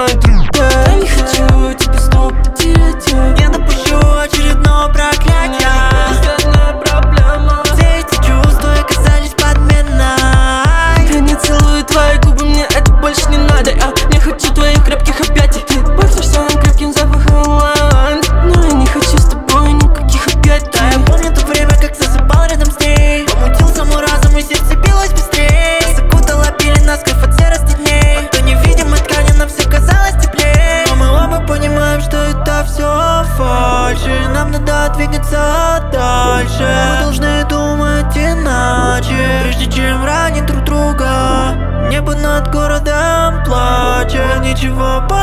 мои друзья. Я не хочу тебя снова потерять. Не допущу очередного проклятия. Последняя проблема. Все эти чувства оказались подменой. Я не целую твои губы, мне это больше не надо. Я не хочу твоих крепких объятий. Ты пахнешь крепким запахом лаванды, но я не хочу с тобой никаких объятий. Да, я помню то время, как засыпал рядом с ней. Помутился мой разум и сердце билось быстрее. Нас окутала пелена скрыв от серости дней. Под той невидимой ткани нам все казалось теплее. Но мы оба понимаем, что это все фальшь, и нам надо двигаться дальше. Мы должны думать иначе, прежде чем ранить друг друга. Небо над городом плачет, ничего